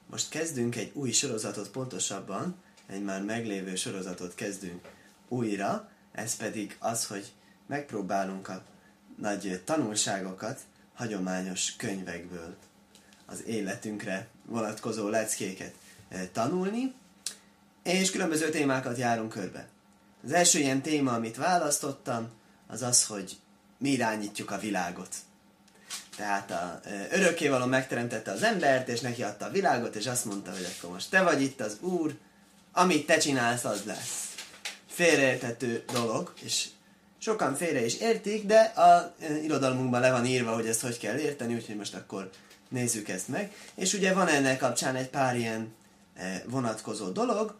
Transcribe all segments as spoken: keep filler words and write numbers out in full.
most kezdünk egy új sorozatot, pontosabban egy már meglévő sorozatot kezdünk újra, ez pedig az, hogy megpróbálunk a nagy tanulságokat hagyományos könyvekből az életünkre vonatkozó leckéket tanulni, és különböző témákat járunk körbe. Az első ilyen téma, amit választottam, az az, hogy mi irányítjuk a világot. Tehát a örökkévaló megteremtette az embert, és neki adta a világot, és azt mondta, hogy akkor most te vagy itt az Úr, amit te csinálsz, az lesz. Félreérthető dolog, és sokan félre is értik, de a irodalmunkban le van írva, hogy ezt hogy kell érteni, úgyhogy most akkor nézzük ezt meg. És ugye van ennek kapcsán egy pár ilyen vonatkozó dolog,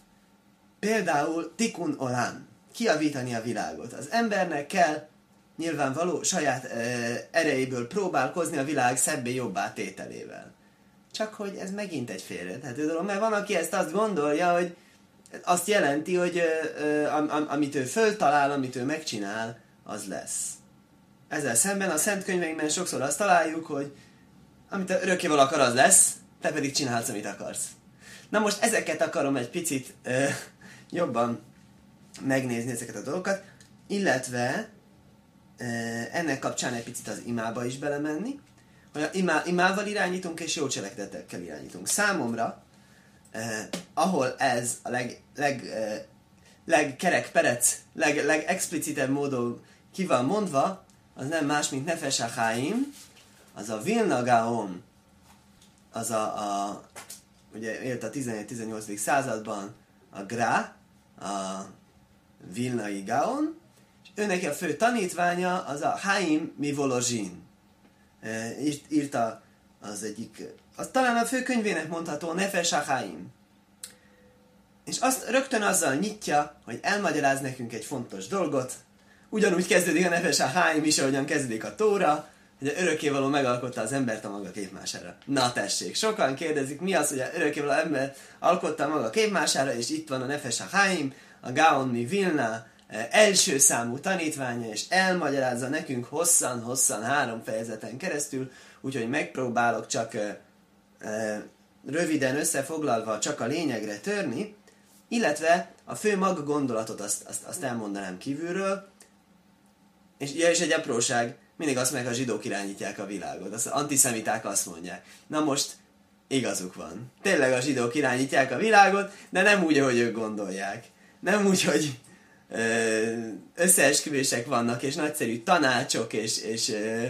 például tikun olam, kijavítani a világot. Az embernek kell nyilvánvaló saját e, erejéből próbálkozni a világ szebbé jobbá tételével. Csak hogy ez megint egy félreérthető dolog, mert van, aki ezt azt gondolja, hogy azt jelenti, hogy e, e, am, am, amit ő föltalál, amit ő megcsinál, az lesz. Ezzel szemben a szent könyveinkben sokszor azt találjuk, hogy amit örökkévaló akar, az lesz, te pedig csinálsz, amit akarsz. Na most ezeket akarom egy picit e, jobban megnézni, ezeket a dolgokat, illetve ennek kapcsán egy picit az imába is belemenni, hogy a imá, imával irányítunk és jó cselekedetekkel irányítunk. Számomra, eh, ahol ez a leg, leg, eh, legkerek perec, leg, legexplicitebb módon ki van mondva, az nem más, mint Nefesh HaChaim, az a Vilna Gaon, az a, a ugye élt a tizenegy-tizennyolcadik században a Gra, a Vilnai Gaon, ő neki a fő tanítványa az a Haim Mivolozsin. E, írt, írta az egyik, az talán a fő könyvének mondható Nefesh HaChaim. És azt rögtön azzal nyitja, hogy elmagyaráz nekünk egy fontos dolgot. Ugyanúgy kezdődik a Nefesh HaChaim is, ahogyan kezdődik a Tóra, hogy a örökkévaló megalkotta az embert a maga képmására. Na tessék, sokan kérdezik, mi az, hogy a örökkévaló ember alkotta a maga képmására, és itt van a Nefesh HaChaim, a Gaon mi Vilna, első számú tanítványa, és elmagyarázza nekünk hosszan-hosszan három fejezeten keresztül, úgyhogy megpróbálok csak e, e, röviden összefoglalva csak a lényegre törni, illetve a fő maga gondolatot azt, azt, azt elmondanám kívülről, és, ja, és egy apróság, mindig azt mondják, a zsidók irányítják a világot, az antiszemiták azt mondják. Na most igazuk van. Tényleg a zsidók irányítják a világot, de nem úgy, ahogy ők gondolják. Nem úgy, hogy összeesküvések vannak, és nagyszerű tanácsok, és, és uh,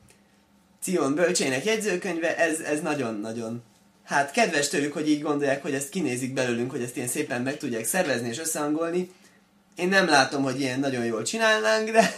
Cion bölcsének jegyzőkönyve, ez, ez nagyon-nagyon, hát kedves tőlük, hogy így gondolják, hogy ezt kinézik belőlünk, hogy ezt ilyen szépen meg tudják szervezni és összehangolni. Én nem látom, hogy ilyen nagyon jól csinálnánk, de,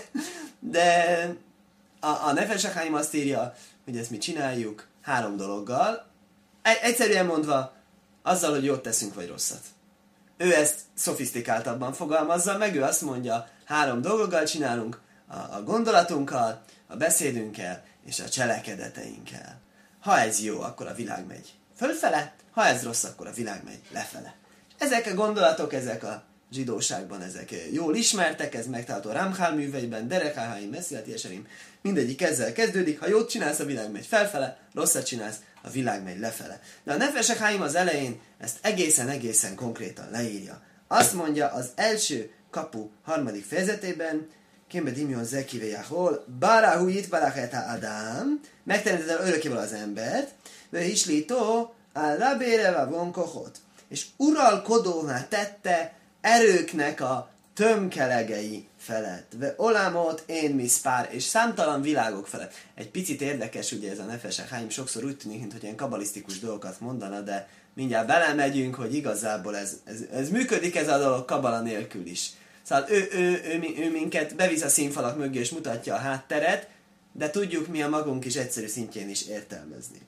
de a, a Nefesh HaChaim azt írja, hogy ezt mi csináljuk három dologgal. Egyszerűen mondva, azzal, hogy jót teszünk, vagy rosszat. Ő ezt szofisztikáltabban fogalmazza, meg ő azt mondja, három dologgal csinálunk, a, a gondolatunkkal, a beszédünkkel és a cselekedeteinkkel. Ha ez jó, akkor a világ megy fölfele, ha ez rossz, akkor a világ megy lefele. Ezek a gondolatok, ezek a zsidóságban, ezek jól ismertek, ez megtalálható Ramchal műveiben, Derek HaChaim, Messiati Eserim, mindegyik ezzel kezdődik, ha jót csinálsz, a világ megy felfele, rosszat csinálsz, a világ megy lefele. De a Nefesh HaChaim az elején ezt egészen-egészen konkrétan leírja. Azt mondja az első kapu harmadik fejezetében, Kémbe Dimion Zekive Jahol, Barahu Yitbarach et Adam, megteremtette örökkévaló az embert, de Islító, Al-Rabére Vavon Kohot, és uralkodóvá tette erőknek a tömkelegei felett. Ve olámot én miszpár, és számtalan világok felett. Egy picit érdekes, ugye ez a Nefesh HaChaim sokszor úgy tűnik, mint hogy ilyen kabalisztikus dolgokat mondana, de mindjárt belemegyünk, hogy igazából ez, ez, ez működik ez a dolog kabala nélkül is. Szóval ő, ő, ő, ő, ő minket bevisz a színfalak mögé és mutatja a hátteret, de tudjuk mi a magunk is egyszerű szintjén is értelmezni.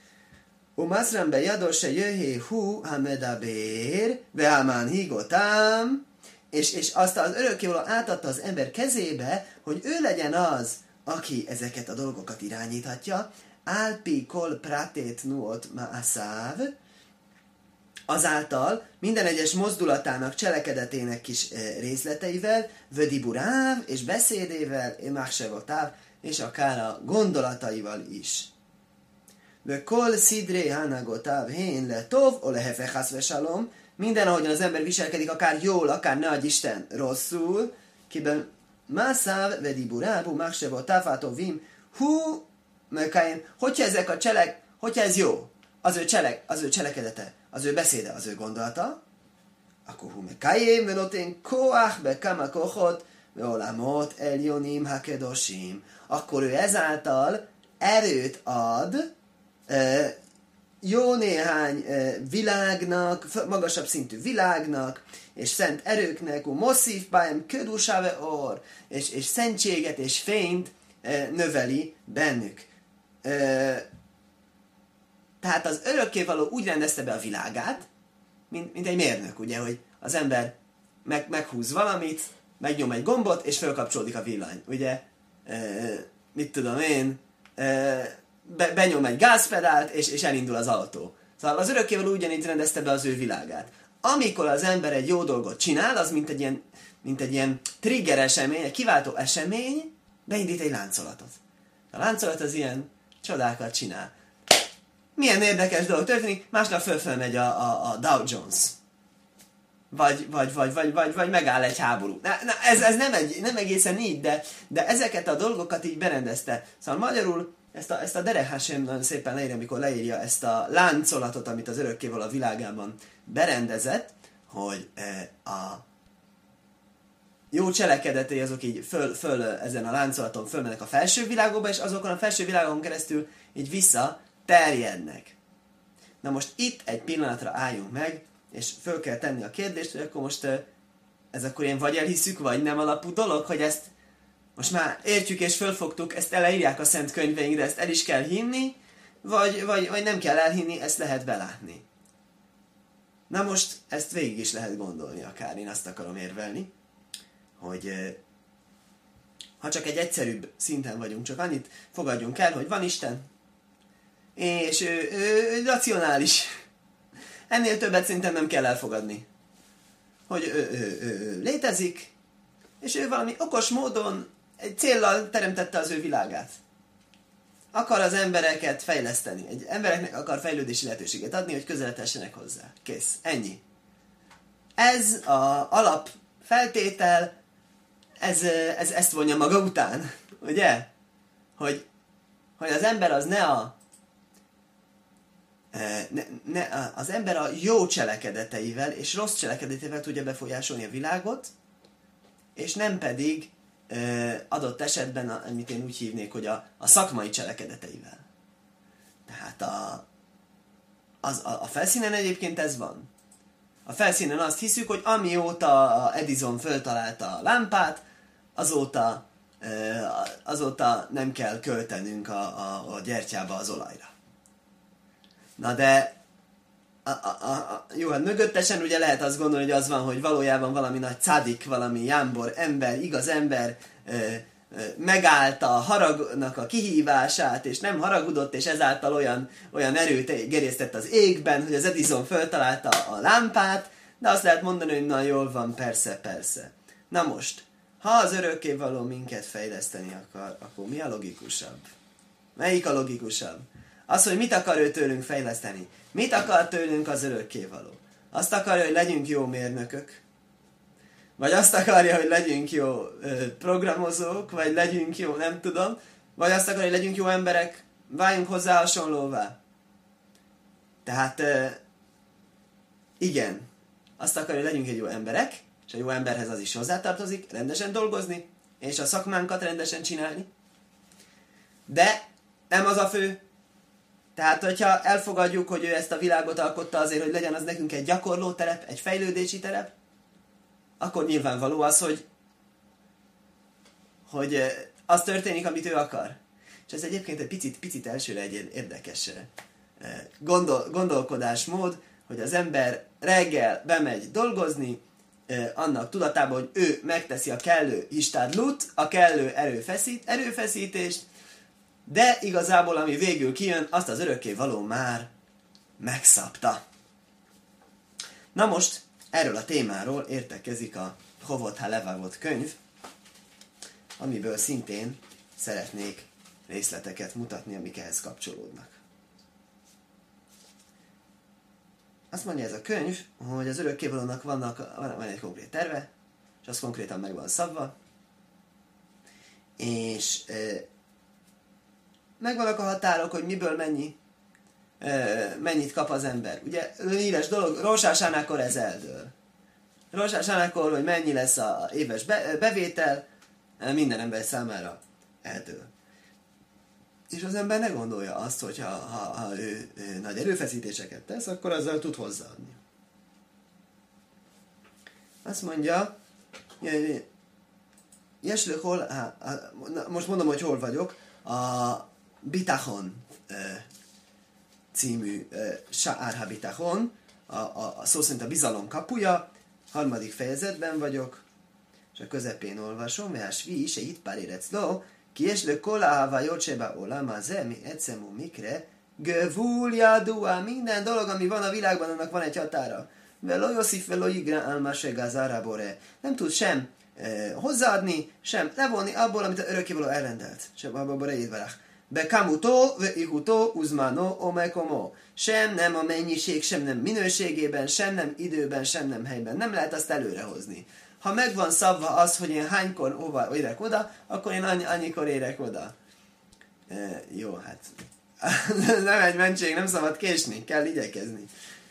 Umaszram be jadose jöhé hu hamedabér, vehamán higotám, és, és azt az örökkévaló átadta az ember kezébe, hogy ő legyen az, aki ezeket a dolgokat irányíthatja, álpi kol pratét nuot ma'asáv, azáltal minden egyes mozdulatának, cselekedetének kis részleteivel, vödiburáv és beszédével, machsevotáv, és akár a gondolataival is. ve kol szidré hanagotáv hén le tov, o lehefech haszvesalom, minden, ahogyan az ember viselkedik, akár jól, akár ne adj Isten rosszul, kiben mászáv vediburábu mákseva tafátovim, hú, mekaim, hogyha ezek a cselek, hogyha ez jó, az ő cselek, az ő cselekedete, az ő beszéde, az ő gondolata, akkor hú mekaim, velotén koach be kamakochot, ve olamot eljonim hakedosim. Akkor ő ezáltal erőt ad e, jó néhány e, világnak, magasabb szintű világnak, és szent erőknek, u moszív bájem ködusave or, és, és szentséget és fényt e, növeli bennük. E, tehát az örökkévaló úgy rendezte be a világát, mint, mint egy mérnök, ugye, hogy az ember meg, meghúz valamit, megnyom egy gombot, és felkapcsolódik a villany, ugye, e, mit tudom én, e, be, benyom egy gázpedált, és, és elindul az autó. Szóval az örökkévaló ugyanígy rendezte be az ő világát. Amikor az ember egy jó dolgot csinál, az mint egy ilyen, mint egy ilyen trigger esemény, egy kiváltó esemény, beindít egy láncolatot. A láncolat az ilyen csodákat csinál. Milyen érdekes dolog történik, másnap fölföl megy a, a, a Dow Jones. Vagy, vagy, vagy, vagy, vagy, vagy megáll egy háború. Na, na, ez, ez nem, egy, nem egészen így, de, de ezeket a dolgokat így berendezte. Szóval magyarul ezt a, ezt a Derech Hashem nagyon szépen leírja, amikor leírja ezt a láncolatot, amit az örökkévaló a világában berendezett, hogy e, a jó cselekedetei azok így föl, föl ezen a láncolaton fölmennek a felső világokba, és azokon a felső világon keresztül így vissza terjednek. Na most itt egy pillanatra álljunk meg, és föl kell tenni a kérdést, hogy akkor most ez akkor ilyen vagy elhiszük, vagy nem alapú dolog, hogy ezt most már értjük és fölfogtuk, ezt eleírják a szent könyveinkre, ezt el is kell hinni, vagy, vagy, vagy nem kell elhinni, ezt lehet belátni. Na most ezt végig is lehet gondolni akár, én azt akarom érvelni, hogy ha csak egy egyszerűbb szinten vagyunk, csak annyit fogadjunk el, hogy van Isten, és ő, ő, ő racionális. Ennél többet szerintem nem kell elfogadni. Hogy ő, ő, ő, ő létezik, és ő valami okos módon egy céllal teremtette az ő világát. Akar az embereket fejleszteni. Egy embereknek akar fejlődési lehetőséget adni, hogy közeledhessenek hozzá. Kész. Ennyi. Ez az alapfeltétel, ez, ez, ezt vonja maga után. Ugye? Hogy, hogy az ember az ne a Ne, ne, az ember a jó cselekedeteivel és rossz cselekedeteivel tudja befolyásolni a világot, és nem pedig e, adott esetben, amit én úgy hívnék, hogy a, a szakmai cselekedeteivel. Tehát a, az, a, a felszínen egyébként ez van. A felszínen azt hiszük, hogy amióta Edison föltalálta a lámpát, azóta, e, azóta nem kell költenünk a, a, a gyertyába az olajra. Na de, a, a, a, jó, hát mögöttesen ugye lehet azt gondolni, hogy az van, hogy valójában valami nagy cádik, valami jámbor ember, igaz ember ö, ö, megállta a haragnak a kihívását, és nem haragudott, és ezáltal olyan, olyan erőt gerésztett az égben, hogy az Edison föltalálta a lámpát, de azt lehet mondani, hogy na jól van, persze, persze. Na most, ha az örökkévaló minket fejleszteni akar, akkor mi a logikusabb? Melyik a logikusabb? Az, hogy mit akar ő tőlünk fejleszteni. Mit akar tőlünk az örökkévaló? Azt akarja, hogy legyünk jó mérnökök? Vagy azt akarja, hogy legyünk jó ö, programozók? Vagy legyünk jó, nem tudom. Vagy azt akarja, hogy legyünk jó emberek? Váljunk hozzá hasonlóvá. Tehát ö, igen. Azt akarja, hogy legyünk egy jó emberek, és a jó emberhez az is hozzátartozik, rendesen dolgozni, és a szakmánkat rendesen csinálni. De nem az a fő. Tehát, hogyha elfogadjuk, hogy ő ezt a világot alkotta azért, hogy legyen az nekünk egy gyakorló terep, egy fejlődési terep, akkor nyilvánvaló az, hogy, hogy az történik, amit ő akar. És ez egyébként egy picit, picit elsőre egy érdekes gondol, gondolkodásmód, hogy az ember reggel bemegy dolgozni, annak tudatában, hogy ő megteszi a kellő histádlut, a kellő erőfeszít, erőfeszítést, de igazából, ami végül kijön, azt az örökkévaló már megszabta. Na most, erről a témáról értekezik a Chovot HaLevavot könyv, amiből szintén szeretnék részleteket mutatni, amik ehhez kapcsolódnak. azt mondja ez a könyv, hogy az örökkévalónak vannak, van egy konkrét terve, és az konkrétan meg van szabva, és e, megvannak a határok, hogy miből mennyi, e, mennyit kap az ember. Ugye híres dolog, Rosh Hashanah-kor ez eldől. Rosh Hashanah-kor, hogy mennyi lesz az éves be, bevétel, minden ember számára eldől. És az ember ne gondolja azt, hogy ha, ha, ha ő, ő nagy erőfeszítéseket tesz, akkor azzal tud hozzáadni. Azt mondja, hol, most mondom, hogy hol vagyok, a Bitachon című Sa'ar HaBitachon, a, a, a szó szerint a bizalom kapuja, harmadik fejezetben vagyok, és a közepén olvasom, mert a svi se itt pár érecló, ki és le kola havajot seba olam azé, mi ecemu mikre, gevul jadua, minden dolog, ami van a világban, annak van egy határa. Velo Yosif, velo Igra, alma se gazara bore. Nem tud sem eh, hozzáadni, sem levonni abból, amit a örökkévaló elrendelt. Sem abba bore édvarach. Be kamuto, ve ikuto, uzmano, omekomo. Sem nem a mennyiség, sem nem minőségében, sem nem időben, sem nem helyben. Nem lehet azt előrehozni. Ha megvan szabva az, hogy én hánykor hova érek oda, akkor én annyi, annyikor érek oda. E, jó, hát nem egy mentség, nem szabad késni, kell igyekezni.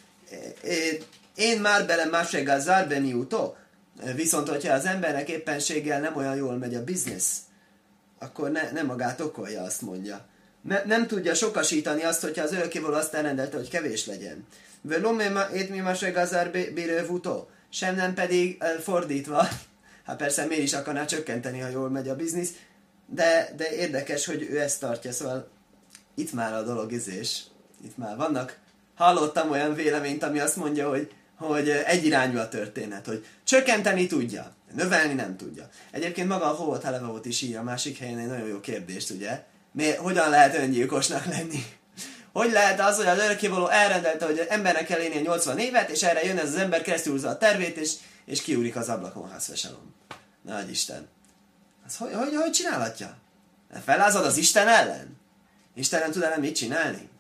E, én már bele másega zárbe miutó, viszont hogyha az embernek éppenséggel nem olyan jól megy a biznisz, akkor ne, nem magát okolja, azt mondja. Ne, nem tudja sokasítani azt, hogyha az örökkévaló azt elrendelte, hogy kevés legyen. Velome ét mi másega zárbe bírővutó. Sem nem pedig fordítva. Hát persze miért is akarná csökkenteni, ha jól megy a biznisz, de, de érdekes, hogy ő ezt tartja, szóval itt már a dolog izés. Itt már vannak. Hallottam olyan véleményt, ami azt mondja, hogy, hogy egyirányú a történet, hogy csökkenteni tudja, növelni nem tudja. Egyébként maga a Hovot Halevavot is írja a másik helyen egy nagyon jó kérdést, ugye? Mi, hogyan lehet öngyilkosnak lenni? Hogy lehet az, hogy az örökkévaló elrendelte, hogy embernek kell élnie nyolcvan évet, és erre jön ez az ember, keresztülhúzza a tervét, és, és kiúrik az ablakon, házveselom. Nagy Isten. Az hogy, hogy, hogy csinálhatja? Fellázad az Isten ellen? Isten nem tud ellen mit csinálni?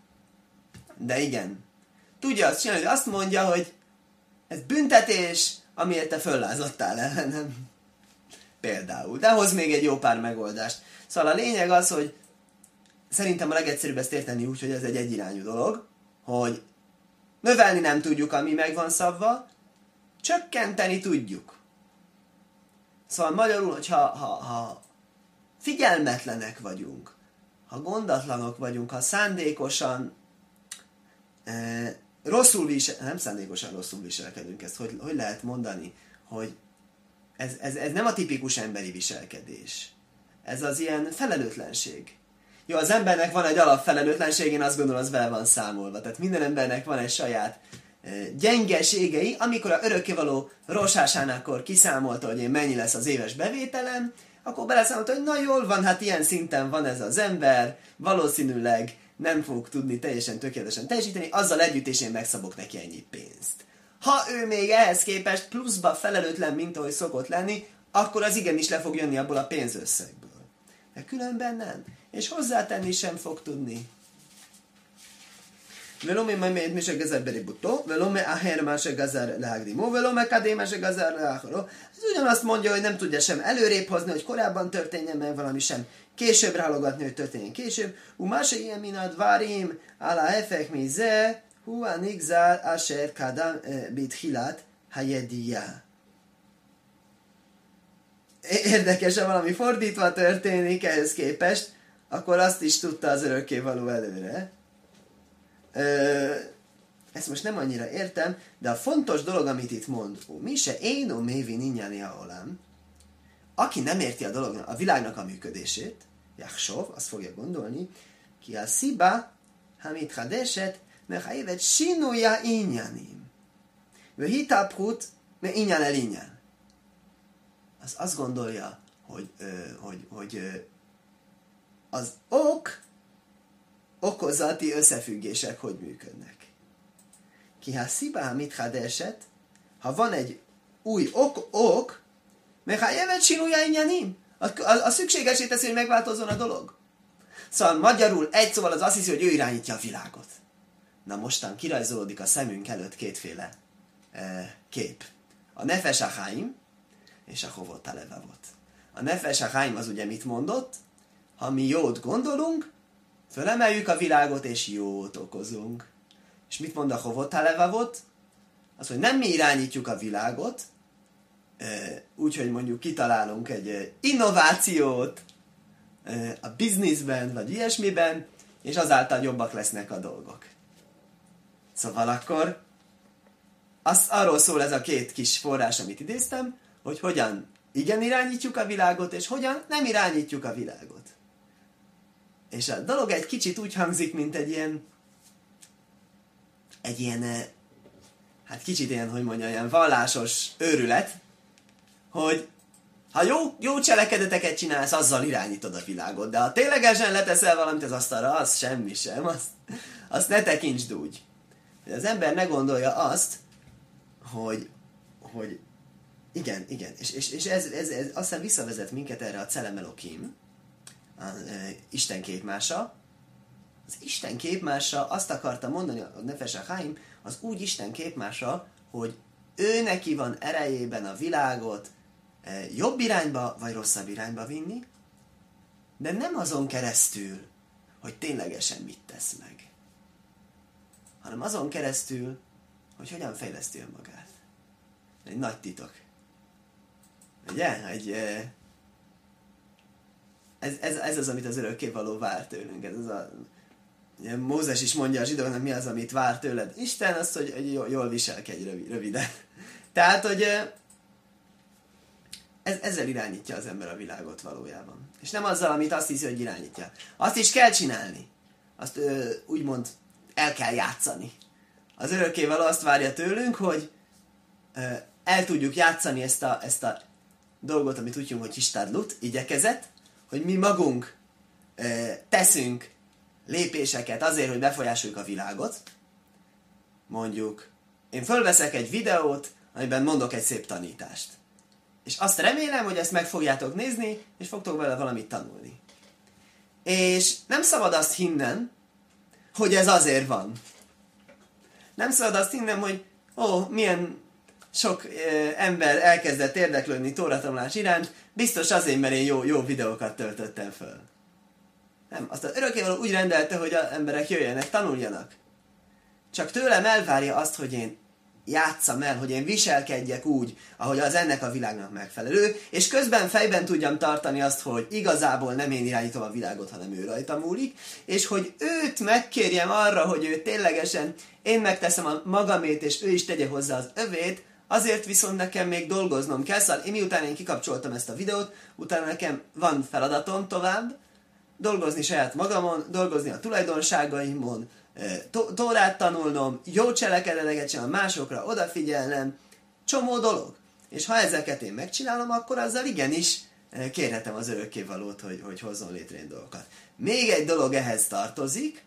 De igen. Tudja azt csinálni, hogy azt mondja, hogy ez büntetés, amiért te föllázadtál ellenem. Például. De hoz még egy jó pár megoldást. Szóval a lényeg az, hogy szerintem a legegyszerűbb ezt érteni úgy, hogy ez egy egyirányú dolog, hogy növelni nem tudjuk, ami meg van szabva, csökkenteni tudjuk. Szóval magyarul, hogyha ha, ha figyelmetlenek vagyunk, ha gondatlanok vagyunk, ha szándékosan eh, rosszul visel, nem szándékosan rosszul viselkedünk, ezt hogy, hogy lehet mondani, hogy ez, ez, ez nem a tipikus emberi viselkedés. Ez az ilyen felelőtlenség. Jó, az embernek van egy alapfelelőtlenség, én azt gondolom, az vele van számolva. Tehát minden embernek van egy saját e, gyengeségei, amikor a örökkévaló Rosh Hashanah-kor kiszámolta, hogy én mennyi lesz az éves bevételem, akkor beleszámolta, hogy na jól van, hát ilyen szinten van ez az ember, valószínűleg nem fog tudni teljesen tökéletesen teljesíteni, azzal együtt és én megszabok neki ennyi pénzt. Ha ő még ehhez képest pluszba felelőtlen, mint ahogy szokott lenni, akkor az igenis le fog jönni abból a pénzösszegből. De különben nem. És hozzátenni sem fog tudni. Velome majd mi se gezer beributó, velome aher más se gezer lehágrimó, velome kadé más se gezer lehágrimó. Ez ugyanazt mondja, hogy nem tudja sem előrébb hozni, hogy korábban történjen meg valami, sem később rálogatni, hogy történjen később. U más ilyen minad várim, ala efek mi ze, hu anigzár asher kadam bit hilat hayediya. Érdekes, ha valami fordítva történik ehhez képest, akkor azt is tudta az örökkévaló előre. Ö, ezt most nem annyira értem, de a fontos dolog, amit itt mond, mi se én o mévi ninnyáni a olám, aki nem érti a, dolog, a világnak a működését, Jachsov, azt fogja gondolni, ki a sziba, hamit hadeset, mechaévet sinúja innyánim. Ve hitaprut, me innyán el innyán. Az azt gondolja, hogy, ö, hogy, hogy ö, az ok, okozati összefüggések hogy működnek. Ki ha szibá mit hadeset, ha van egy új ok, ok, meg ha jövet sinúja innyanim, a, a, a szükségesé teszi, hogy megváltozzon a dolog. Szóval magyarul egy szóval az azt hiszi, hogy ő irányítja a világot. Na mostan kirajzolódik a szemünk előtt kétféle e, kép. A Nefesh HaChaim és a Hovot HaLevavot. A Nefesh HaChaim az ugye mit mondott? Ha mi jót gondolunk, fölemeljük a világot és jót okozunk. És mit mond a Hovot HaLevavot? Az, hogy nem mi irányítjuk a világot, úgyhogy mondjuk kitalálunk egy innovációt a bizniszben, vagy ilyesmiben, és azáltal jobbak lesznek a dolgok. Szóval akkor az, arról szól ez a két kis forrás, amit idéztem, hogy hogyan igen irányítjuk a világot, és hogyan nem irányítjuk a világot. És a dolog egy kicsit úgy hangzik, mint egy ilyen egy ilyen hát kicsit ilyen, hogy mondjam, ilyen vallásos őrület, hogy ha jó, jó cselekedeteket csinálsz, azzal irányítod a világot, de ha ténylegesen leteszel valamit az asztalra, az semmi sem, azt, azt ne tekintsd úgy. Hogy az ember ne gondolja azt, hogy, hogy igen, igen, és, és, és ez, ez, ez aztán visszavezet minket erre a Tzelem Elokim, a e, Isten képmása. Az Isten képmása azt akarta mondani, a Nefesh HaChaim, az úgy Isten képmása, hogy ő neki van erejében a világot e, jobb irányba, vagy rosszabb irányba vinni, de nem azon keresztül, hogy ténylegesen mit tesz meg, hanem azon keresztül, hogy hogyan fejleszti önmagát. Egy nagy titok. Ugye? Egy, e, ez, ez, ez az, amit az örökkévaló vár tőlünk. Ez az a, ugye, Mózes is mondja a zsidóknak, mi az, amit vár tőled. Isten azt, hogy, hogy jól viselkedj röviden. Tehát, hogy ez, ezzel irányítja az ember a világot valójában. És nem azzal, amit azt hiszi, hogy irányítja. Azt is kell csinálni. Azt ö, úgymond el kell játszani. Az örökkévaló azt várja tőlünk, hogy ö, el tudjuk játszani ezt a, ezt a dolgot, amit úgy hívunk, hogy istadlut, igyekezet, hogy mi magunk ö, teszünk lépéseket azért, hogy befolyásoljuk a világot. Mondjuk, én fölveszek egy videót, amiben mondok egy szép tanítást. És azt remélem, hogy ezt meg fogjátok nézni, és fogtok vele valamit tanulni. És nem szabad azt hinnem, hogy ez azért van. Nem szabad azt hinnem, hogy ó, milyen sok ö, ember elkezdett érdeklődni tóratanulás iránt, biztos azért, mert én jó, jó videókat töltöttem föl. Nem, azt az örökkévaló úgy rendelte, hogy az emberek jöjjenek, tanuljanak. Csak tőlem elvárja azt, hogy én játsszam el, hogy én viselkedjek úgy, ahogy az ennek a világnak megfelelő, és közben fejben tudjam tartani azt, hogy igazából nem én irányítom a világot, hanem ő rajta múlik, és hogy őt megkérjem arra, hogy ő ténylegesen én megteszem a magamét, és ő is tegye hozzá az övét, azért viszont nekem még dolgoznom kell, szóval én miután én kikapcsoltam ezt a videót, utána nekem van feladatom tovább, dolgozni saját magamon, dolgozni a tulajdonságaimon, Tórát tanulnom, jó cselekedeteket csinálnom, másokra odafigyelnem, csomó dolog. És ha ezeket én megcsinálom, akkor azzal igenis kérhetem az örökkévalót, hogy, hogy hozzon létre dolgokat. Még egy dolog ehhez tartozik,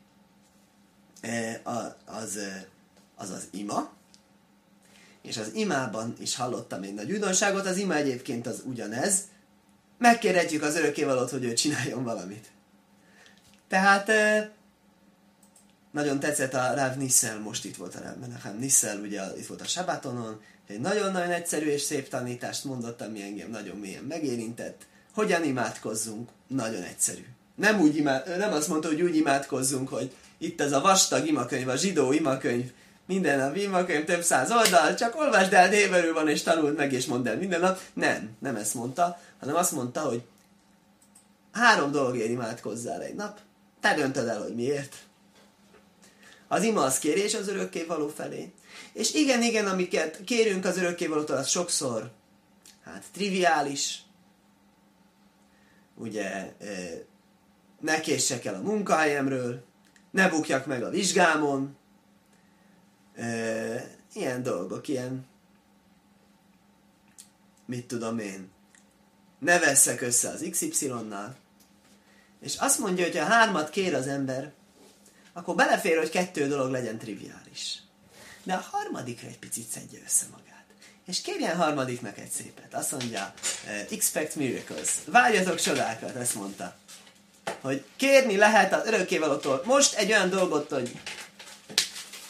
az az, az ima, és az imában is hallottam egy nagy újdonságot, az ima egyébként az ugyanez, megkérhetjük az örökkévalót, hogy ő csináljon valamit. Tehát nagyon tetszett a Rav Nissel, most itt volt a Rav Menachem Nissel, ugye itt volt a Sabbatonon, egy nagyon-nagyon egyszerű és szép tanítást mondott, ami engem nagyon mélyen megérintett. Hogyan imádkozzunk? Nagyon egyszerű. Nem, úgy imád, nem azt mondta, hogy úgy imádkozzunk, hogy itt ez a vastag imakönyv, a zsidó imakönyv, minden nap imakönyv, több száz oldal, csak olvasd el, néverül van, és tanuld meg, és mondd el minden nap. Nem, nem ezt mondta, hanem azt mondta, hogy három dologért imádkozzál egy nap, te döntöd el, hogy miért. Az ima az kérés az örökkévaló felé. És igen, igen, amiket kérünk az örökkévalótól, az sokszor, hát triviális. Ugye, ne késsek el a munkahelyemről, ne bukjak meg a vizsgámon. Ilyen dolgok, ilyen, mit tudom én, ne vesszek össze az iksz ipszilonnal. És azt mondja, hogy ha hármat kér az ember, akkor belefér, hogy kettő dolog legyen triviális. De a harmadikra egy picit szedje össze magát. És kérjen harmadiknak egy szépet. Azt mondja, expect miracles. Várjatok csodákat, ezt mondta. Hogy kérni lehet az örökkévalótól most egy olyan dolgot, hogy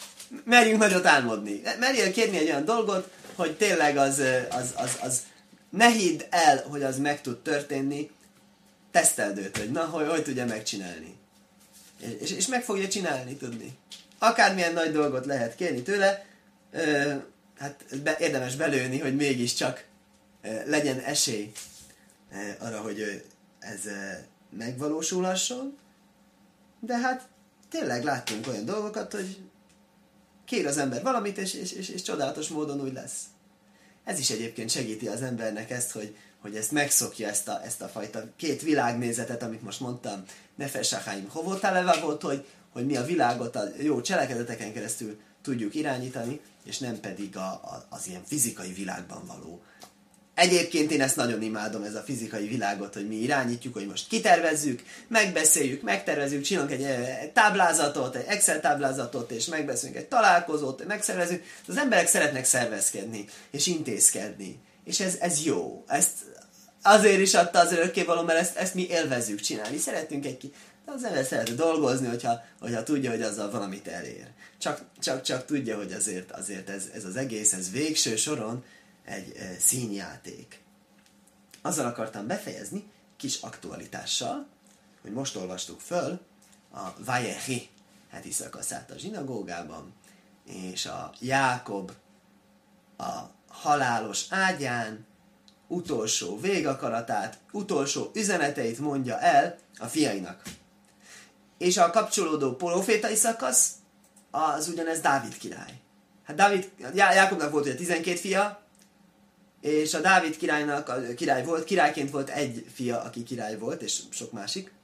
merjünk nagyot álmodni. Merjél kérni egy olyan dolgot, hogy tényleg az, az, az, az ne hidd el, hogy az meg tud történni, teszteld őt, hogy na, hogy, hogy tudja megcsinálni. És, és meg fogja csinálni, tudni. Akármilyen nagy dolgot lehet kérni tőle, ö, hát be, érdemes belőni, hogy mégiscsak ö, legyen esély ö, arra, hogy ö, ez ö, megvalósulhasson. De hát tényleg láttunk olyan dolgokat, hogy kér az ember valamit, és, és, és, és csodálatos módon úgy lesz. Ez is egyébként segíti az embernek ezt, hogy, hogy ezt megszokja, ezt a, ezt a fajta két világnézetet, amit most mondtam, Nefesh HaChaim Hovot volt, hogy, hogy mi a világot a jó cselekedeteken keresztül tudjuk irányítani, és nem pedig a, a, az ilyen fizikai világban való. Egyébként én ezt nagyon imádom, ez a fizikai világot, hogy mi irányítjuk, hogy most kitervezzük, megbeszéljük, megtervezzük, csinálunk egy, egy táblázatot, egy Excel táblázatot, és megbeszélünk egy találkozót, megszervezzük. Az emberek szeretnek szervezkedni, és intézkedni. És ez, ez jó. Ezt azért is adta az örökkévaló, mert ezt, ezt mi élvezzük csinálni. Szeretünk egy ki... De az ember szeret dolgozni, hogyha, hogyha tudja, hogy azzal valamit elér. Csak, csak, csak tudja, hogy azért, azért ez, ez az egész, ez végső soron egy e, színjáték. Azzal akartam befejezni, kis aktualitással, hogy most olvastuk föl a Vajehi heti szakaszát a zsinagógában, és a Jákob a halálos ágyán utolsó végakaratát, utolsó üzeneteit mondja el a fiainak. És a kapcsolódó profétai szakasz az ugyanez Dávid király. Hát Dávid, Já- Jákobnak volt ugye tizenkét fia, és a Dávid királynak a király volt, királyként volt egy fia, aki király volt, és sok másik.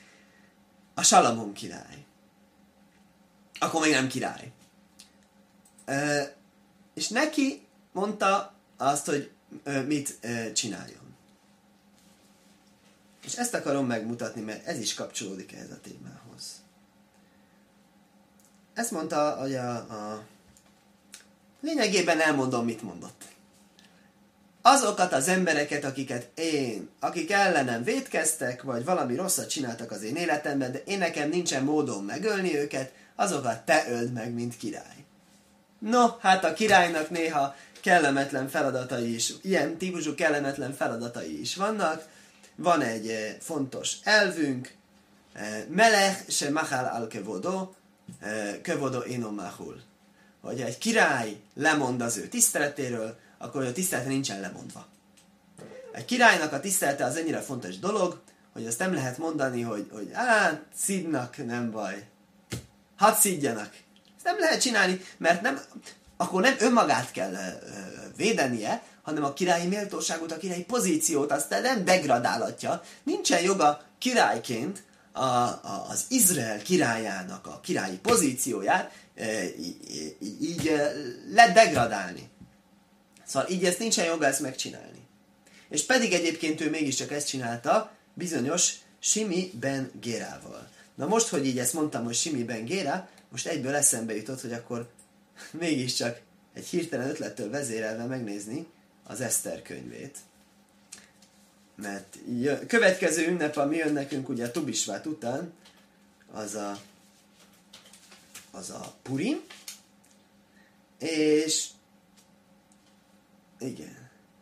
A Salamon király. Akkor még nem király. Ö, és neki mondta azt, hogy ö, mit ö, csináljon. És ezt akarom megmutatni, mert ez is kapcsolódik ehhez a témához. Ezt mondta, hogy a, a lényegében elmondom, mit mondott. Azokat az embereket, akiket én, akik ellenem vétkeztek, vagy valami rosszat csináltak az én életemben, de én nekem nincsen módon megölni őket, azokat te öld meg, mint király. No, hát a királynak néha kellemetlen feladatai is, ilyen típusú kellemetlen feladatai is vannak. Van egy fontos elvünk, melech se machal al kevodo, kevodo eno machul. Hogy egy király lemond az ő tiszteletéről, akkor a tisztelete nincsen lemondva. Egy királynak a tisztelete az ennyire fontos dolog, hogy azt nem lehet mondani, hogy, hogy á, szidnak, nem baj. Hadd szidjanak. Ezt nem lehet csinálni, mert nem, akkor nem önmagát kell ö, védenie, hanem a királyi méltóságot, a királyi pozíciót, azt nem degradálhatja. Nincsen joga királyként a, a, az Izrael királyának a királyi pozícióját e, így, így e, ledegradálni. Szóval így ezt nincsen joga ezt megcsinálni. És pedig egyébként ő mégiscsak ezt csinálta bizonyos Simi ben Gérával. Na most, hogy így ezt mondtam, hogy Simi ben Géra, most egyből eszembe jutott, hogy akkor mégiscsak egy hirtelen ötlettől vezérelve megnézni az Eszter könyvét. Mert jö, következő ünnep, ami jön nekünk ugye a Tubisvát után, az a, az a Purim, és igen.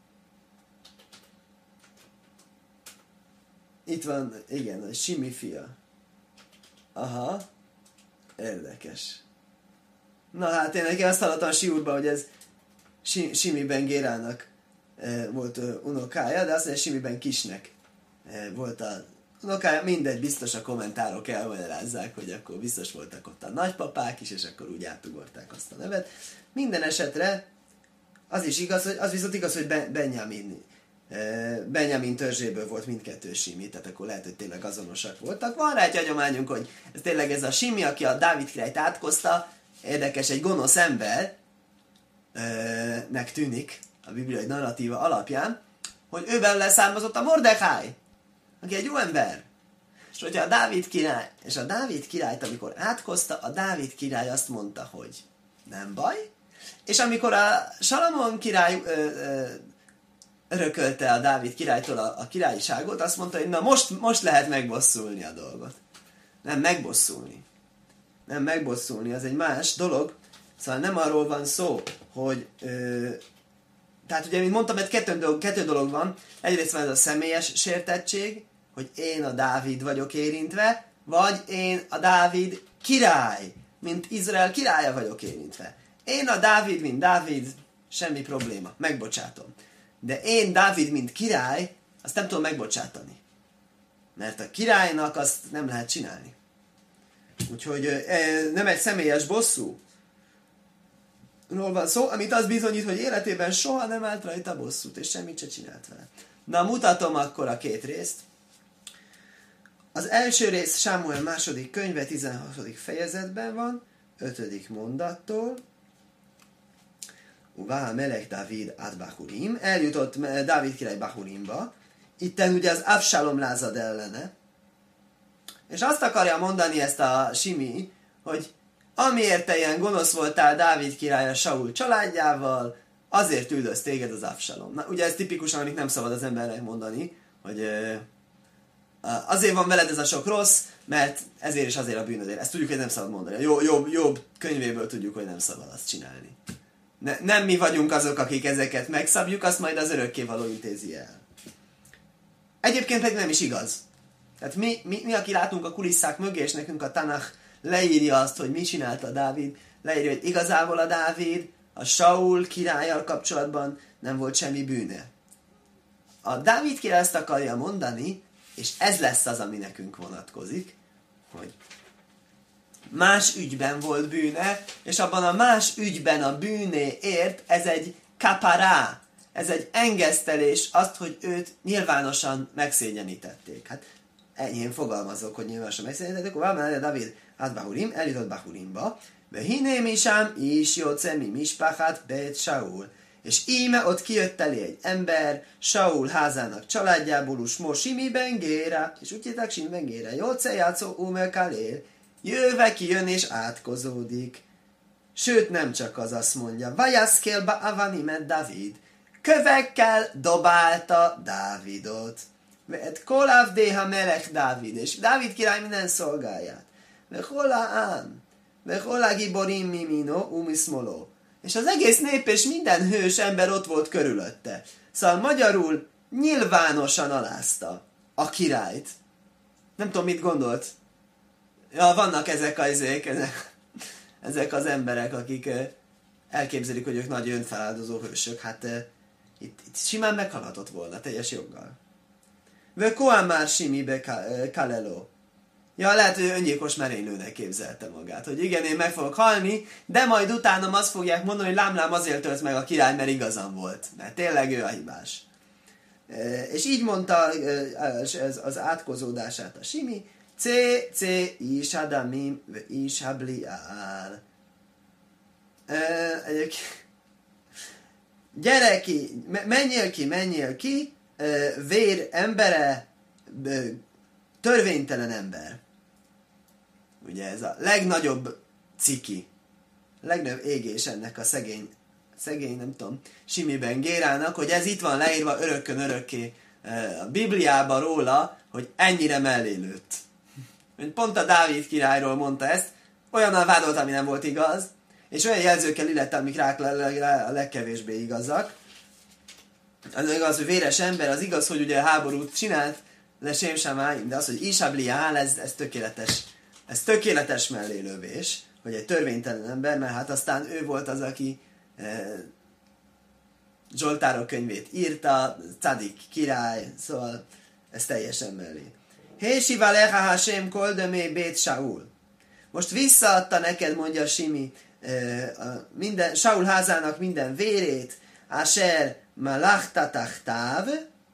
Itt van, igen, a Simi fia. Aha, érdekes. Na hát én nekem azt hallottam a Siúrban, hogy ez Simi ben Gérának e, volt e, unokája, de azt mondja, Simi ben Kisnek e, volt a unokája. Mindegy, biztos a kommentárok elmagyarázzák, hogy akkor biztos voltak ott a nagypapák is, és akkor úgy átugorták azt a nevet. Minden esetre az is igaz, hogy az viszont igaz, hogy ben, Benjamin Benjamin törzséből volt mindkettő Simi, tehát akkor lehet, hogy tényleg azonosak voltak. Van rá egy hagyományunk, hogy ez tényleg ez a Simi, aki a Dávid királyt átkozta, érdekes, egy gonosz embernek tűnik a bibliai narratíva alapján, hogy őben leszármazott a Mordechai, aki egy jó ember. És hogyha a Dávid király, és a Dávid királyt, amikor átkozta, a Dávid király azt mondta, hogy nem baj, és amikor a Salamon király ö, ö, örökölte a Dávid királytól a, a királyságot, azt mondta, hogy na most, most lehet megbosszulni a dolgot. Nem megbosszulni. Nem megbosszulni, az egy más dolog. Szóval nem arról van szó, hogy ö, tehát ugye, mint mondtam, mert kettő dolog, kettő dolog van. Egyrészt van ez a személyes sértettség, hogy én a Dávid vagyok érintve, vagy én a Dávid király, mint Izrael királya vagyok érintve. Én a Dávid, mint Dávid, semmi probléma, megbocsátom. De én Dávid, mint király, azt nem tudom megbocsátani. Mert a királynak azt nem lehet csinálni. Úgyhogy nem egy személyes bosszú ról van szó, amit az bizonyít, hogy életében soha nem állt rajta bosszút, és semmit se csinált vele. Na, mutatom akkor a két részt. Az első rész Sámuel második könyve, tizenhatodik fejezetben van, ötödik mondattól. Uvá melek Dávid ad Bahurim. Eljutott Dávid király Bahurimba. Itten ugye az Avsalom lázad ellene. És azt akarja mondani ezt a Simi, hogy amiért te ilyen gonosz voltál Dávid király a Saul családjával, azért üldöz téged az Avsalom. Na, ugye ez tipikusan, amit nem szabad az embernek mondani, hogy azért van veled ez a sok rossz, mert ezért és azért a bűnödért. Ezt tudjuk, hogy nem szabad mondani. Jó, jobb, jobb könyvéből tudjuk, hogy nem szabad azt csinálni. Ne, nem mi vagyunk azok, akik ezeket megszabjuk, azt majd az örökkévaló intézi el. Egyébként pedig nem is igaz. Tehát mi, mi, mi, aki látunk a kulisszák mögé, és nekünk a Tanach leírja azt, hogy mit csinálta Dávid, leírja, hogy igazából a Dávid a Saul királlyal kapcsolatban nem volt semmi bűne. A Dávid király ezt akarja mondani, és ez lesz az, ami nekünk vonatkozik, hogy más ügyben volt bűne, és abban a más ügyben a bűnéért ez egy kapará, ez egy engesztelés, azt, hogy őt nyilvánosan megszégyenítették. Hát enyhén fogalmazok, hogy nyilvánosan megszégyenítették, akkor van Dávid ad Bahurim, eljutott Bahurimba, ve hiné misám is jóce mi mispachát bet Saul. És íme ott kijött elé egy ember, Saul házának családjából, usmó Simi ben Géra, és úgy hívták Simi ben Géra, jóce játszó Ume Kalél, jöve kijön és átkozódik. Sőt, nem csak az, azt mondja, vajaszkél ba avanimet David, kövekkel dobálta Dávidot. Vehet koláv déha melech Dávid, és Dávid király minden szolgáját. Vehola ám, vehola giborim mimino umiszmoló. És az egész nép és minden hős ember ott volt körülötte. Szóval magyarul nyilvánosan alázta a királyt. Nem tudom, mit gondolt. Ja, vannak ezek az, ezek, ezek az emberek, akik elképzelik, hogy ők nagy önfeláldozó hősök. Hát itt, itt simán meghalhatott volna, teljes joggal. Vö koán már simibe kalelo. Ja, lehet, hogy öngyilkos merénylőnek képzelte magát. Hogy igen, én meg fogok halni, de majd utánam azt fogják mondani, hogy lámlám azért tölt meg a király, mert igazam volt. Mert tényleg ő a hibás. És így mondta az átkozódását a Simi. C, C, is hadamim, is habliál. Gyere ki, menjél ki, menjél ki, vér embere, törvénytelen ember. Ugye ez a legnagyobb ciki, legnagyobb égés ennek a szegény, szegény, nem tudom, Simi ben Gérának, hogy ez itt van leírva örökkön örökké a Bibliában róla, hogy ennyire mellé lőtt. Pont a Dávid királyról mondta ezt, olyannal vádolt, ami nem volt igaz, és olyan jelzőkkel illette, amik rá a legkevésbé igazak. Az igaz, hogy véres ember, az igaz, hogy ugye háborút csinált, le sem sem de az, hogy Ishabliál, ez, ez tökéletes, ez tökéletes mellélövés, hogy egy törvénytelen ember, mert hát aztán ő volt az, aki eh, Zsoltárok könyvét írta, Cadik király, szóval ez teljesen mellé. Hésiva leha Hashem koldemé bét Saul. Most visszaadta neked, mondja Simi, eh, a minden, Saul házának minden vérét, Asher malachtatachtáv,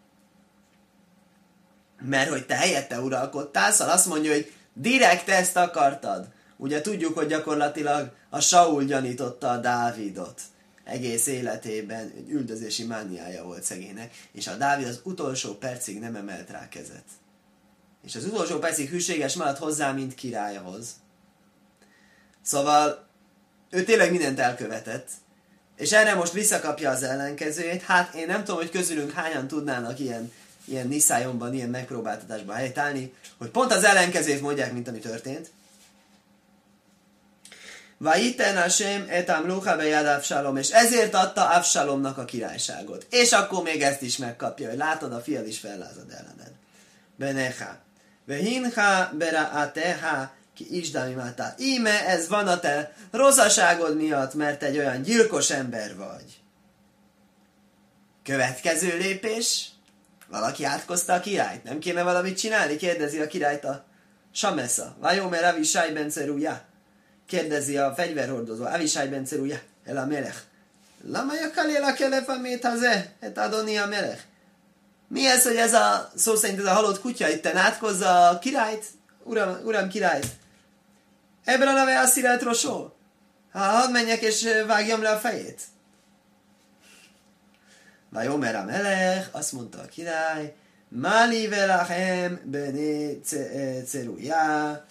mert hogy te helyette uralkodtál, szóval azt mondja, hogy direkt ezt akartad. Ugye tudjuk, hogy gyakorlatilag a Saul gyanította a Dávidot. Egész életében egy üldözési mániája volt szegénynek, és a Dávid az utolsó percig nem emelt rá kezet. És az utolsó percig hűséges maradt hozzá, mint királyhoz. Szóval ő tényleg mindent elkövetett, és erre most visszakapja az ellenkezőjét. Hát én nem tudom, hogy közülünk hányan tudnának ilyen ilyen niszájomban, ilyen megpróbáltatásban helytállni, hogy pont az ellenkezőt mondják, mint ami történt. Vajiten Hashem et amlucha bejad Avsalom, és ezért adta Avsalomnak a királyságot. És akkor még ezt is megkapja, hogy látod, a fiad is fellázad ellened. Benecha. Vehincha beraateha ki isdamimata. Íme ez van a te rosszaságod miatt, mert egy olyan gyilkos ember vagy. Következő lépés. Valaki átkozta a királyt. Nem kéne valamit csinálni? Kérdezi a királyt a Samesza. Vajomer Avishai ben Ceruja. Kérdezi a fegyverhordozó. Avishai ben Ceruja. El a melech. Lama jakalé a kelefamét haze? Et adoni a melech. Mi ez, hogy ez a szó szerint ez a halott kutya itten átkozza a királyt? Uram, uram királyt. Ebben a neve asszirát rosó. Ha hadd menjek és vágjam le a fejét. Vajomer a melech, azt mondta a király, Mali velachem bené Ceruja.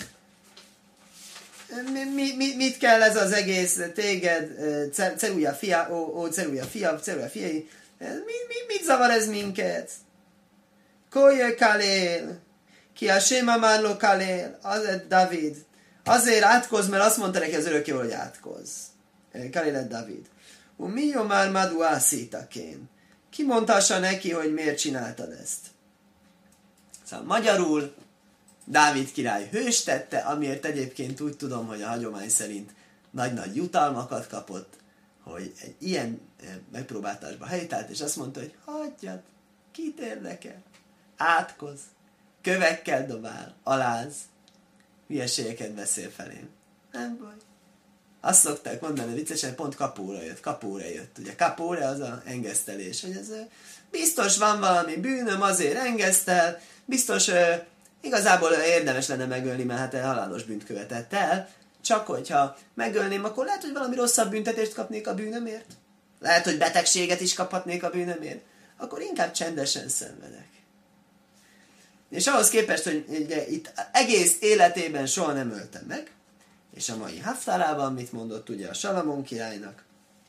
Mi, mi, mi, mit kell ez az egész téged, Ceruja fia, ó, ó Ceruja fia, Ceruja fiai, mi, mi, mit zavar ez minket? Koje kalél, ki a séma márló kalél, az David. Azért átkoz, mert azt mondta neki az örökkévaló, hogy átkoz. Kalélet David. U mi jó már madu ászítakén. Ki mondhassa neki, hogy miért csináltad ezt? Szóval magyarul Dávid király hős tette, amiért egyébként úgy tudom, hogy a hagyomány szerint nagy-nagy jutalmakat kapott, hogy egy ilyen megpróbáltásba helytált, és azt mondta, hogy hagyjad, kit érdekel, átkoz, kövekkel dobál, aláz, hülyeségeket beszél felém. Nem baj. Azt szokták mondani viccesen, pont kapóra jött, kapóra jött. Ugye kapóra az a engesztelés, hogy ez biztos van valami bűnöm, azért engesztel, biztos igazából érdemes lenne megölni, mert hát halálos bűnt követett el, csak hogyha megölném, akkor lehet, hogy valami rosszabb büntetést kapnék a bűnömért. Lehet, hogy betegséget is kaphatnék a bűnömért. Akkor inkább csendesen szenvedek. És ahhoz képest, hogy ugye, itt egész életében soha nem öltem meg, és a mai Haftarában mit mondott ugye a Salamon királynak?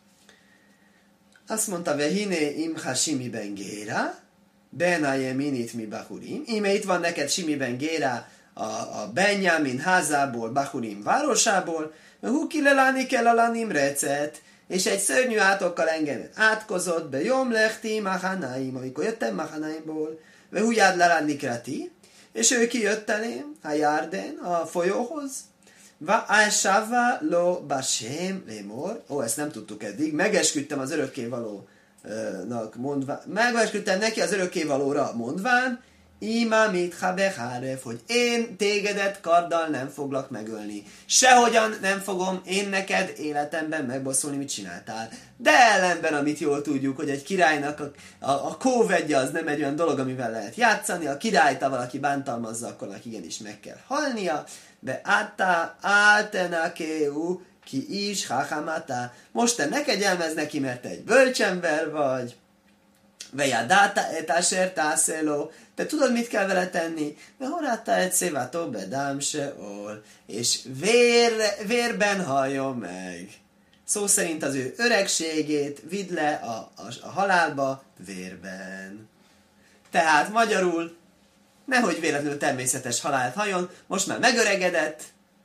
Azt mondta, Vehiné imha Simi ben Géra, Benaje minit mi Bahurim. Íme itt van neked Simi ben Géra a, a Benjamin házából, Bahurim városából, Huki leláni kell a lanim recet, és egy szörnyű átokkal engem átkozott be, Jom lechti Mahanaim, amikor jöttem Mahanaimból, Vehujád leláni krati, és ő kijött elém, a Járden, a folyóhoz, Va ásává lo basém lémor. Ó, ezt nem tudtuk eddig. Megesküdtem az örökkévalónak mondván. Megesküdtem neki az örökkévalóra mondván. Ima mit habeháref, hogy én tégedet karddal nem foglak megölni. Sehogyan nem fogom én neked életemben megbosszulni, mit csináltál. De ellenben, amit jól tudjuk, hogy egy királynak a, a, a kóvegye az nem egy olyan dolog, amivel lehet játszani. A királyt, ha valaki bántalmazza, akkor neki igenis meg kell halnia. Be átta áltenakeu ki is hachamata. Most te ne kegyelmezz neki, mert te egy bölcsember vagy. Vejadáta etáser tászelo. Te tudod, mit kell vele tenni? Vehoráta egy szévátó bedám seol. És vér, vérben halljon meg. Szó szerint az ő öregségét vidd le a, a, a halálba vérben. Tehát magyarul nehogy véletlenül természetes halált halljon, most már megöregedett,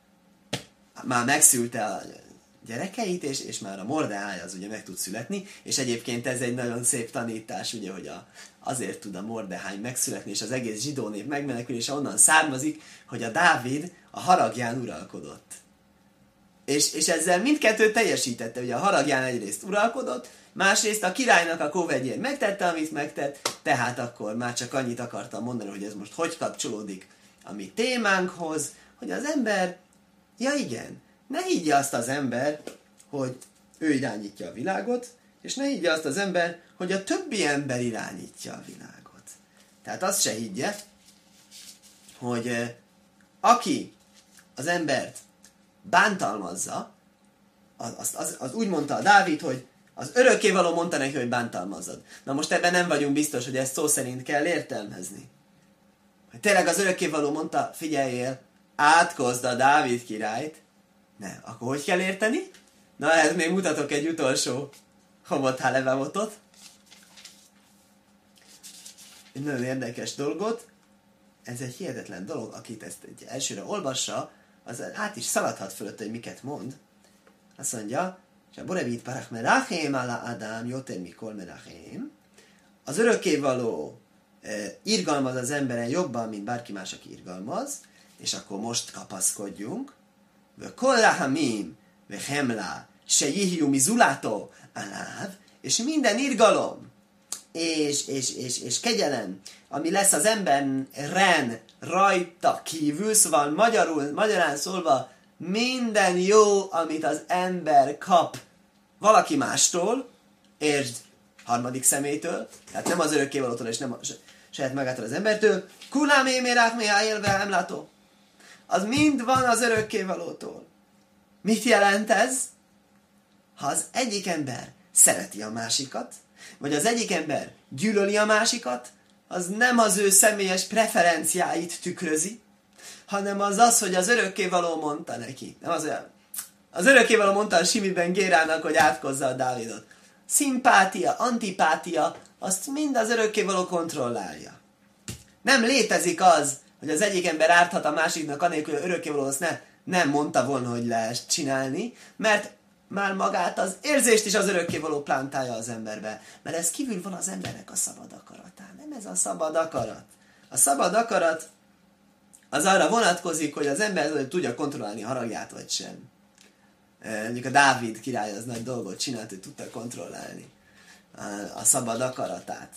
már megszülte a gyerekeit, és, és már a Mordeháj az ugye meg tud születni, és egyébként ez egy nagyon szép tanítás, ugye, hogy a, azért tud a Mordeháj megszületni, és az egész zsidó nép megmenekülése onnan származik, hogy a Dávid a haragján uralkodott. És, és ezzel mindkettőt teljesítette, ugye a haragján egyrészt uralkodott, másrészt a királynak a kóvegyén megtette, amit megtett, tehát akkor már csak annyit akartam mondani, hogy ez most hogy kapcsolódik a mi témánkhoz, hogy az ember, ja igen, ne higgye azt az ember, hogy ő irányítja a világot, és ne higgye azt az ember, hogy a többi ember irányítja a világot. Tehát azt se higgye, hogy eh, aki az embert bántalmazza, az, az, az, az úgy mondta a Dávid, hogy az örökkévaló mondta neki, hogy bántalmazod. Na most ebben nem vagyunk biztos, hogy ezt szó szerint kell értelmezni. Hogy tényleg az örökkévaló mondta, figyeljél, átkozd a Dávid királyt. Ne, akkor hogy kell érteni? Na, ehhez még mutatok egy utolsó homot halevemotot. Egy nagyon érdekes dolgot. Ez egy hihetetlen dolog, akit ezt egy elsőre olvassa, az át is szaladhat fölött, hogy miket mond. Azt mondja, és a Borevit parach merachém ala Adam, joter mikol merachém. Az örökkévaló e, irgalmaz az emberen jobban, mint bárki más, aki irgalmaz, és akkor most kapaszkodjunk. Ve kol rahamim, ve hemla, se jihju mizulato aláv, és minden irgalom, és, és, és, és kegyelem, ami lesz az emberen rajta kívül, szóval magyarul, magyarán szólva, minden jó, amit az ember kap valaki mástól, értsd, harmadik személytől, tehát nem az örökkévalótól, és nem a saját magától az embertől, kulám émérák méhá élve nem látó. Az mind van az örökkévalótól. Mit jelent ez? Ha az egyik ember szereti a másikat, vagy az egyik ember gyűlöli a másikat, az nem az ő személyes preferenciáit tükrözi, hanem az az, hogy az örökkévaló mondta neki. Nem az olyan. Az örökkévaló mondta a Simiben Gérának, hogy átkozza a Dávidot. Szimpátia, antipátia, azt mind az örökkévaló kontrollálja. Nem létezik az, hogy az egyik ember árthat a másiknak anélkül, hogy örökkévaló azt ne, nem mondta volna, hogy lehet csinálni, mert már magát az érzést is az örökkévaló plántálja az emberbe. Mert ez kívül van az embernek a szabad akaratán. Nem ez a szabad akarat. A szabad akarat az arra vonatkozik, hogy az ember tudja kontrollálni haragját, vagy sem. Mondjuk a Dávid király az nagy dolgot csinált, hogy tudta kontrollálni a szabad akaratát.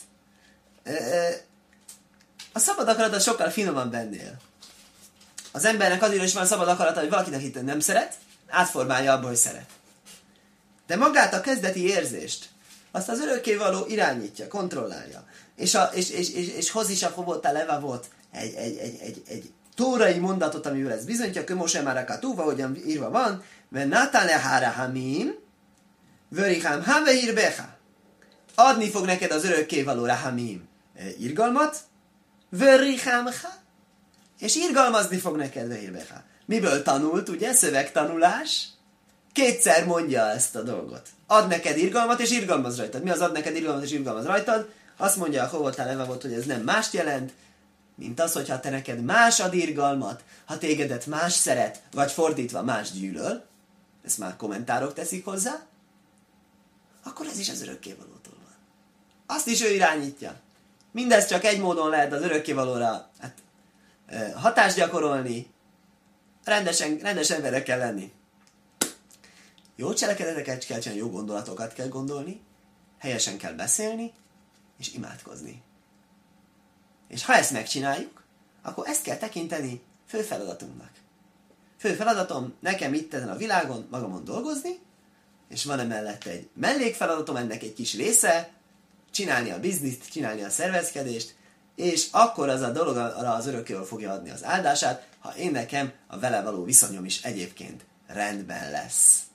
A szabad akarat az sokkal finomabb ennél. Az embernek azért is van szabad akarata, hogy valakinek itt nem szeret, átformálja abba, hogy szeret. De magát a kezdeti érzést, azt az örökkévaló irányítja, kontrollálja. És, a, és, és, és, és hoz is a Hovotá Leva volt egy, egy, egy, egy, egy tórai mondatot, amivel ez bizonyítja, Kömose Márakatúva, ahogyan írva van, ve natale harahamim, vörihám havehir beha. Adni fog neked az örökkévaló rahamim irgalmat, vörihám ha, és irgalmazni fog neked vehir beha. Miből tanult, ugye? Szövegtanulás. Kétszer mondja ezt a dolgot. Ad neked irgalmat, és irgalmaz rajtad. Mi az ad neked irgalmat, és irgalmaz rajtad? Azt mondja a Hovotá Leva volt, hogy ez nem mást jelent, mint az, hogyha te neked más ad irgalmat, ha tégedet más szeret, vagy fordítva más gyűlöl, ezt már kommentárok teszik hozzá, akkor ez is az örökkévalótól van. Azt is ő irányítja. Mindez csak egy módon lehet az örökkévalóra hát, hatást gyakorolni, rendesen, rendes emberek kell lenni. Jó cselekedeteket kell csinálni, jó gondolatokat kell gondolni, helyesen kell beszélni, és imádkozni. És ha ezt megcsináljuk, akkor ezt kell tekinteni fő feladatunknak. Fő feladatom nekem itt ezen a világon magamon dolgozni, és van emellett egy mellékfeladatom, ennek egy kis része, csinálni a bizniszt, csinálni a szervezkedést, és akkor az a dolog arra az örökkévaló fogja adni az áldását, ha én nekem a vele való viszonyom is egyébként rendben lesz.